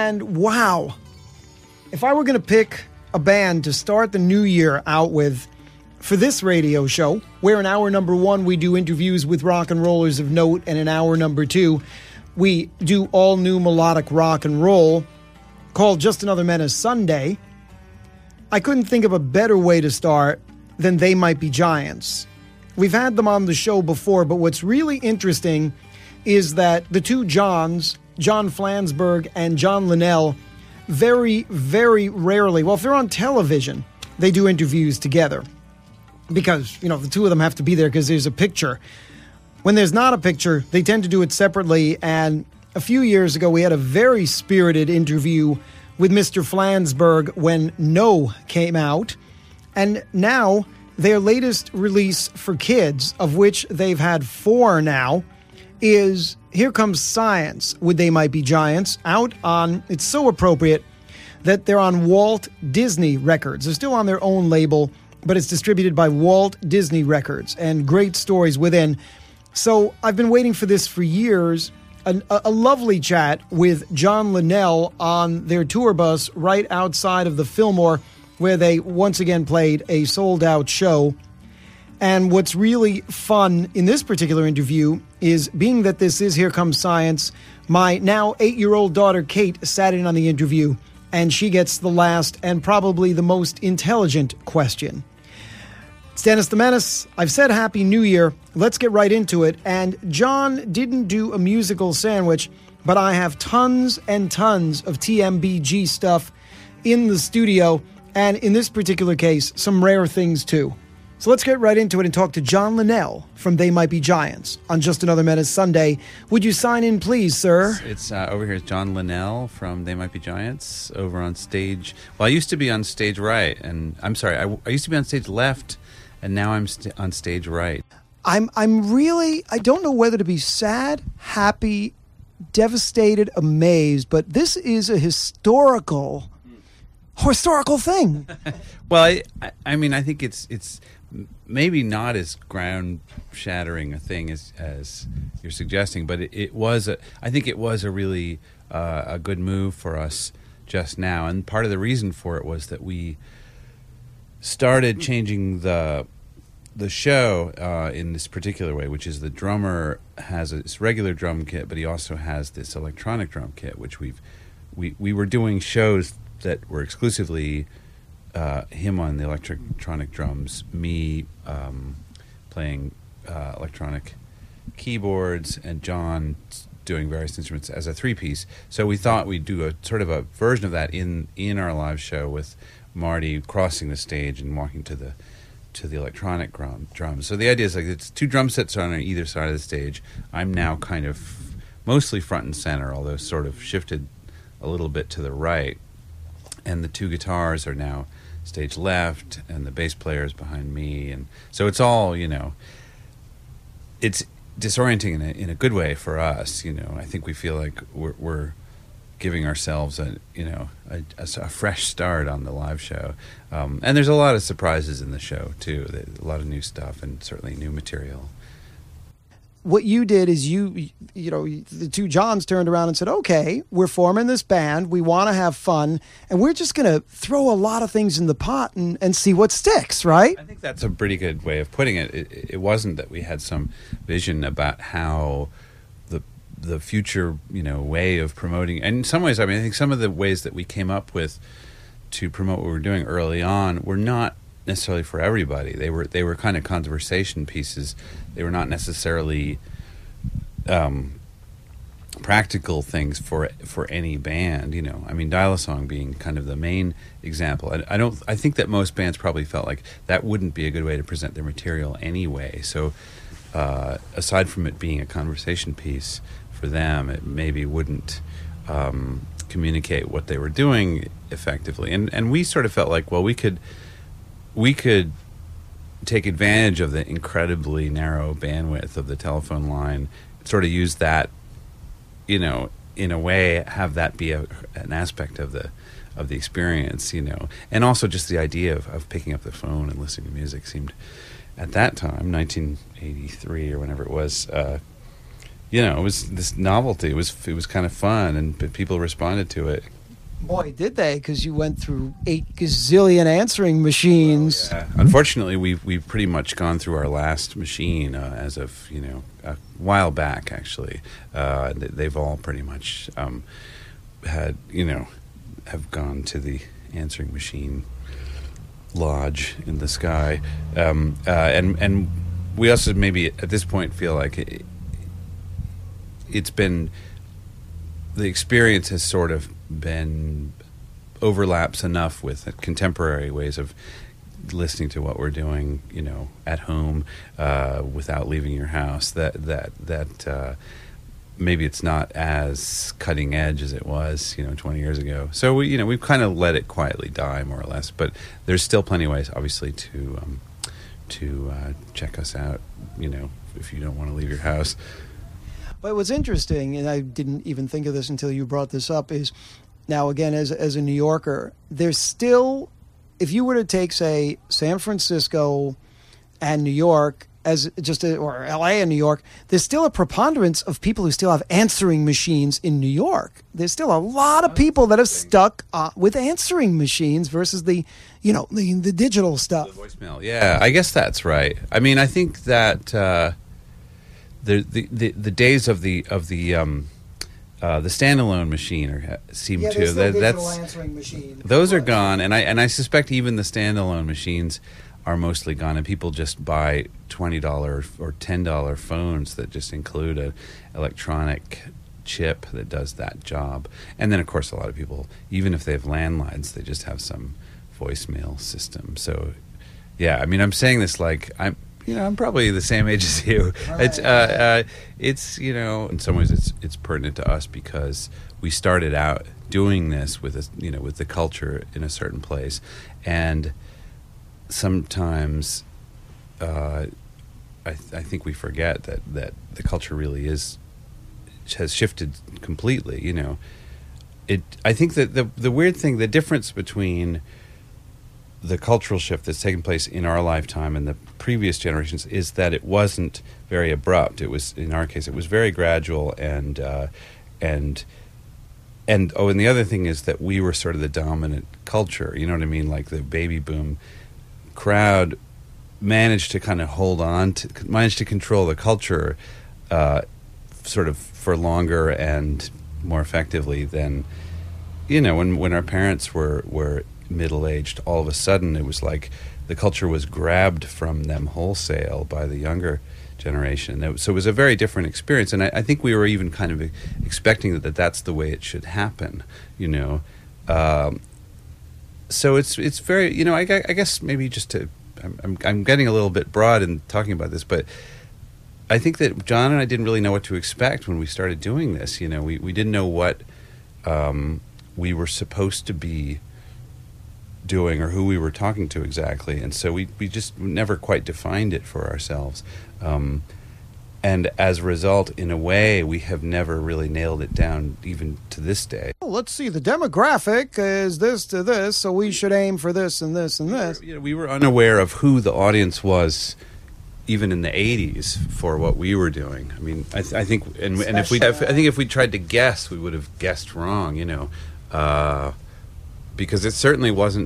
And wow, if I were going to pick a band to start the new year out with for this radio show, where in hour number 1 we do interviews with rock and rollers of note, and in hour number 2 we do all new melodic rock and roll called Just Another Menace Sunday, I couldn't think of a better way to start than They Might Be Giants. We've had them on the show before, but what's really interesting is that the two Johns, John Flansburgh and John Linnell, very, very rarely, well, if they're on television, they do interviews together because, you know, the two of them have to be there because there's a picture. When there's not a picture, they tend to do it separately, and a few years ago, we had a very spirited interview with Mr. Flansburgh when No came out, and now their latest release for kids, of which they've had 4 now, is Here Comes Science with They Might Be Giants, out on, it's so appropriate that they're on Walt Disney Records. They're still on their own label, but it's distributed by Walt Disney Records, and great stories within. So I've been waiting for this for years. A lovely chat with John Linnell on their tour bus right outside of the Fillmore, where they once again played a sold-out show. And what's really fun in this particular interview is, being that this is Here Comes Science, my now 8-year-old daughter Kate sat in on the interview, and she gets the last and probably the most intelligent question. It's Dennis the Menace. I've said Happy New Year. Let's get right into it. And John didn't do a musical sandwich, but I have tons and tons of TMBG stuff in the studio, and in this particular case, some rare things too. So let's get right into it and talk to John Linnell from They Might Be Giants on Just Another Menace Sunday. Would you sign in, please, sir? It's over here is John Linnell from They Might Be Giants over on stage. Well, I used to be on stage right, and I'm sorry, I used to be on stage left, and now I'm on stage right. I'm really, I don't know whether to be sad, happy, devastated, amazed, but this is a historical thing. Well, I mean, I think it's maybe not as ground-shattering a thing as you're suggesting, but I think it was a really a good move for us just now, and part of the reason for it was that we started changing the show in this particular way, which is the drummer has this regular drum kit, but he also has this electronic drum kit, which we were doing shows that were exclusively him on the electronic drums, me playing electronic keyboards, and John doing various instruments as a 3-piece. So we thought we'd do a sort of a version of that in our live show, with Marty crossing the stage and walking to the electronic drums. So the idea is, like, it's 2 drum sets on either side of the stage. I'm now kind of mostly front and center, although sort of shifted a little bit to the right. And the 2 guitars are now stage left, and the bass player is behind me. And so it's all, you know, it's disorienting in a good way for us. You know, I think we feel like we're giving ourselves a fresh start on the live show. And there's a lot of surprises in the show too. A lot of new stuff, and certainly new material. What you did is you know, the 2 Johns turned around and said, okay, we're forming this band, we want to have fun, and we're just going to throw a lot of things in the pot and see what sticks, right? I think that's a pretty good way of putting it. It wasn't that we had some vision about how the future, you know, way of promoting. And in some ways, I mean, I think some of the ways that we came up with to promote what we were doing early on were not necessarily for everybody. They were kind of conversation pieces. They were not necessarily practical things for any band. You know, I mean, Dial-A-Song being kind of the main example. I think that most bands probably felt like that wouldn't be a good way to present their material anyway. So aside from it being a conversation piece for them, it maybe wouldn't communicate what they were doing effectively. And we sort of felt like, well, we could take advantage of the incredibly narrow bandwidth of the telephone line, sort of use that, you know, in a way, have that be an aspect of the experience, you know. And also just the idea of picking up the phone and listening to music seemed, at that time, 1983 or whenever it was, it was this novelty. It was kind of fun, and people responded to it. Boy, did they, because you went through 8 gazillion answering machines. Well, yeah. Unfortunately, we've pretty much gone through our last machine as of, a while back, actually. They've all pretty much had, have gone to the answering machine lodge in the sky. And we also maybe at this point feel like it's been, the experience has sort of been overlaps enough with contemporary ways of listening to what we're doing, at home, without leaving your house, that maybe it's not as cutting edge as it was, 20 years ago. So we've kind of let it quietly die, more or less. But there's still plenty of ways, obviously, to check us out, if you don't want to leave your house. But what's interesting, and I didn't even think of this until you brought this up, is now, again, as a New Yorker, there's still, if you were to take, say, San Francisco and New York, or LA and New York, there's still a preponderance of people who still have answering machines in New York. There's still a lot of people that have stuck with answering machines versus the digital stuff. The voicemail, yeah, I guess that's right. I mean, I think that the days of the standalone machine seem to digital answering machine. Those are gone, and I suspect even the standalone machines are mostly gone, and people just buy $20 or $10 phones that just include an electronic chip that does that job. And then, of course, a lot of people, even if they have landlines, they just have some voicemail system. So, yeah, I mean, I'm saying this like I'm probably the same age as you. Right. It's in some ways it's pertinent to us because we started out doing this with with the culture in a certain place, and sometimes I think we forget that the culture really has shifted completely. I think that the weird thing, the difference between the cultural shift that's taken place in our lifetime and the previous generations is that it wasn't very abrupt. It was, in our case, it was very gradual, and the other thing is that we were sort of the dominant culture. You know what I mean? Like the baby boom crowd managed to kind of managed to control the culture sort of for longer and more effectively than when our parents were middle-aged. All of a sudden it was like the culture was grabbed from them wholesale by the younger generation. So it was a very different experience, and I think we were even kind of expecting that's the way it should happen. So it's very, I guess maybe just to, I'm getting a little bit broad in talking about this, but I think that John and I didn't really know what to expect when we started doing this. We didn't know what we were supposed to be doing or who we were talking to exactly, and so we just never quite defined it for ourselves. And as a result, in a way, we have never really nailed it down even to this day. Well, let's see, the demographic is this to this, so we should aim for this and this and this. We were unaware of who the audience was even in the 80s for what we were doing. I mean, I think, and if we tried to guess, we would have guessed wrong, because it certainly wasn't.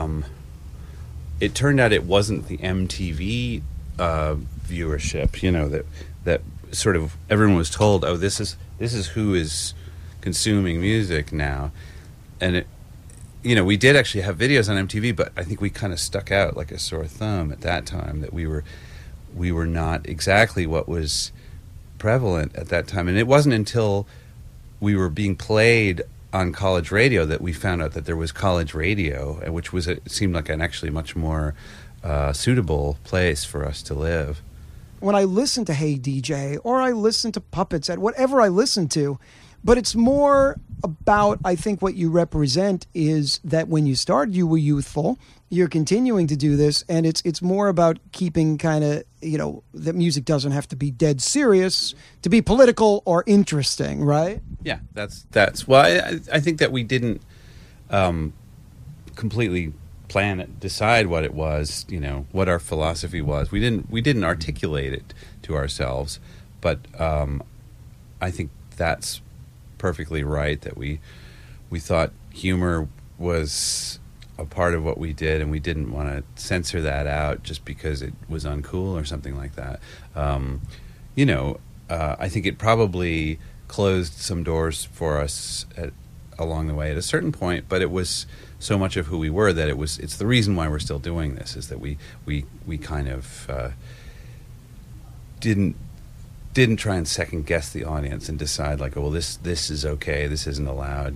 It turned out it wasn't the MTV viewership, that sort of everyone was told, oh, this is who is consuming music now, and it, we did actually have videos on MTV, but I think we kind of stuck out like a sore thumb at that time that we were not exactly what was prevalent at that time, and it wasn't until we were being played on college radio that we found out that there was college radio, which was it seemed like an actually much more suitable place for us to live. When I listen to Hey DJ or I listen to Puppets at whatever I listen to, but it's more about, I think what you represent is that when you started, you were youthful, you're continuing to do this, and it's more about keeping kind of, that music doesn't have to be dead serious to be political or interesting, right? Yeah, that's well, I think that we didn't completely decide what it was, what our philosophy was. We didn't articulate it to ourselves, but I think that's perfectly right, that we thought humor was a part of what we did, and we didn't want to censor that out just because it was uncool or something like that. I think it probably closed some doors for us along the way at a certain point, but it was so much of who we were that it's the reason why we're still doing this, is that we kind of didn't try and second guess the audience and decide like, oh well, this is okay, this isn't allowed,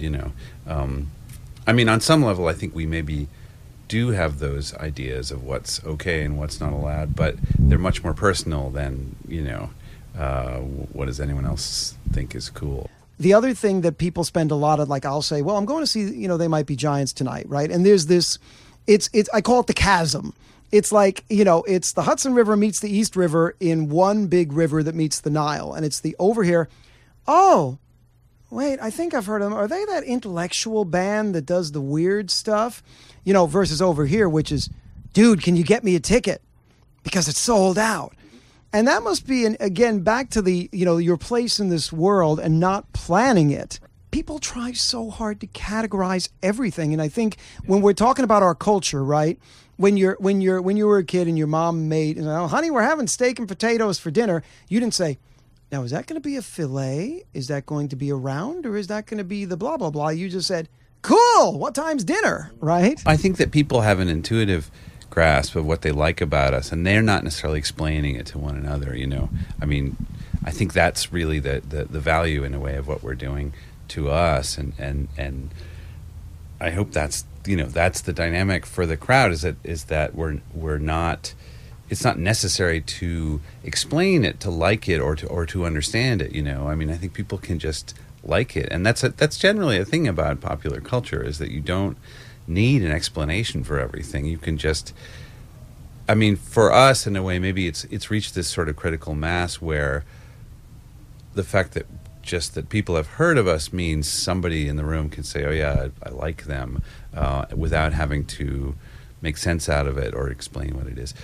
on some level I think we maybe do have those ideas of what's okay and what's not allowed, but they're much more personal than what does anyone else think is cool. The other thing that people spend a lot of, like, I'll say, well, I'm going to see, They Might Be Giants tonight, right? And there's this, I call it the chasm. It's like, it's the Hudson River meets the East River in one big river that meets the Nile. And it's the over here, oh, wait, I think I've heard of them. Are they that intellectual band that does the weird stuff? Versus over here, which is, dude, can you get me a ticket? Because it's sold out. And that must be, again, back to the, your place in this world and not planning it. People try so hard to categorize everything. And I think when we're talking about our culture, right? When you were a kid and your mom made, honey, we're having steak and potatoes for dinner. You didn't say, now, is that going to be a fillet? Is that going to be a round? Or is that going to be the blah, blah, blah? You just said, cool, what time's dinner, right? I think that people have an intuitive grasp of what they like about us, and they're not necessarily explaining it to one another. I think that's really the value in a way of what we're doing to us, and I hope that's that's the dynamic for the crowd, is that we're not, it's not necessary to explain it to like it or to understand it. I think people can just like it, and that's generally a thing about popular culture, is that you don't need an explanation for everything. You can just, for us in a way, maybe it's reached this sort of critical mass where the fact that just that people have heard of us means somebody in the room can say, oh yeah, I like them, without having to make sense out of it or explain what it is.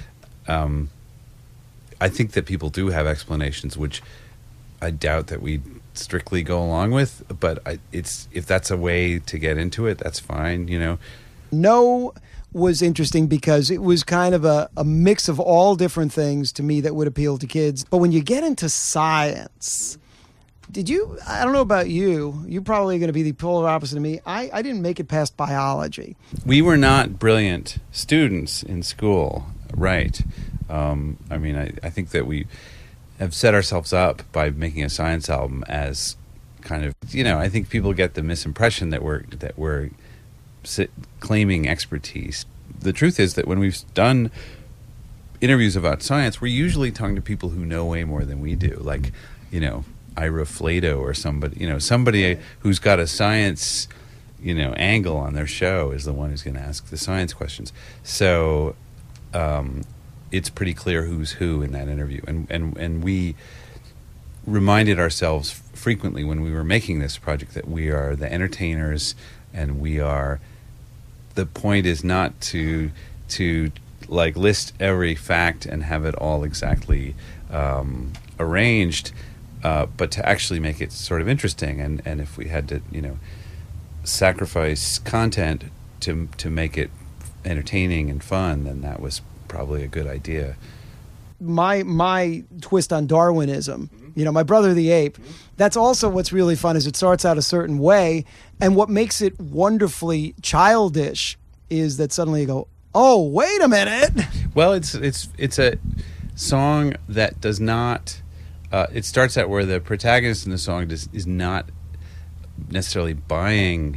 I think that people do have explanations, which I doubt that we strictly go along with, but if that's a way to get into it, that's fine. No was interesting because it was kind of a mix of all different things to me that would appeal to kids. But when you get into science, I don't know about you, you're probably going to be the polar opposite of me. I didn't make it past biology. We were not brilliant students in school, right? I think that we have set ourselves up by making a science album as kind of, I think people get the misimpression that we're claiming expertise. The truth is that when we've done interviews about science, we're usually talking to people who know way more than we do, like Ira Flato or somebody who's got a science angle on their show is the one who's going to ask the science questions. So it's pretty clear who's who in that interview, and we reminded ourselves frequently when we were making this project that we are the entertainers, and the point is not to like list every fact and have it all exactly arranged, but to actually make it sort of interesting. And if we had to sacrifice content to make it entertaining and fun, then that was probably a good idea. My twist on Darwinism, my brother the ape, that's also what's really fun, is it starts out a certain way, and what makes it wonderfully childish is that suddenly you go, oh, wait a minute. Well, it's a song that does not it starts out where the protagonist in the song is not necessarily buying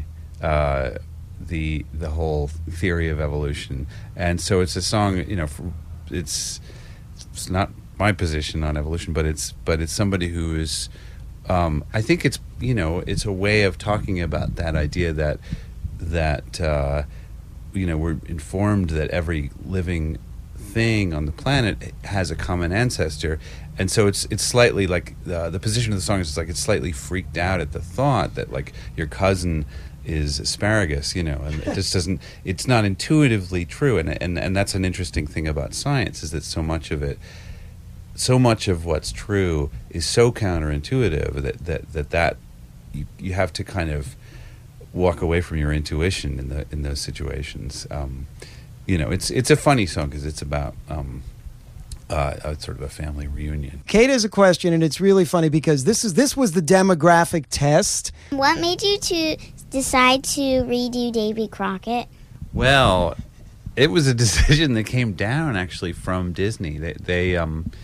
the whole theory of evolution, and so it's a song. It's not my position on evolution, but it's somebody who is. I think it's it's a way of talking about that idea that we're informed that every living thing on the planet has a common ancestor, and so it's slightly like the position of the song is like it's slightly freaked out at the thought that like your cousin is asparagus, and it just doesn't. It's not intuitively true, and that's an interesting thing about science, is that so much of it so much of what's true is so counterintuitive that you have to kind of walk away from your intuition in those situations. It's a funny song because it's about sort of a family reunion. Kate has a question, and it's really funny because this was the demographic test. What made you to decide to redo Davy Crockett? Well, it was a decision that came down actually from Disney. They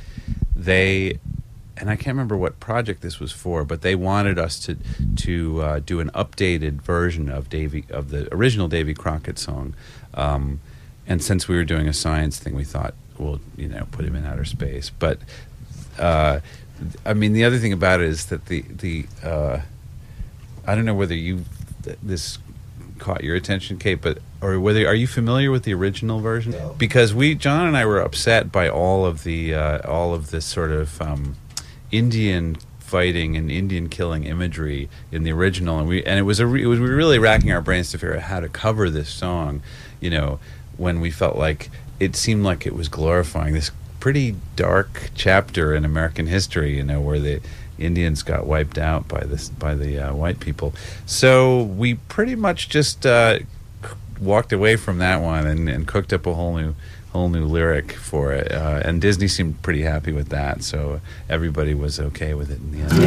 and I can't remember what project this was for, but they wanted us to do an updated version of the original Davy Crockett song. And since we were doing a science thing, we thought, we'll put him in outer space. But the other thing about it is that the I don't know whether this caught your attention, Kate, are you familiar with the original version? No. Because John and I were upset by all of this sort of Indian fighting and Indian killing imagery in the original, and we were really racking our brains to figure out how to cover this song, when we felt like it seemed like it was glorifying this pretty dark chapter in American history, where the Indians got wiped out by the white people. So we pretty much just walked away from that one and cooked up a whole new lyric for it. And Disney seemed pretty happy with that, so everybody was okay with it in the end.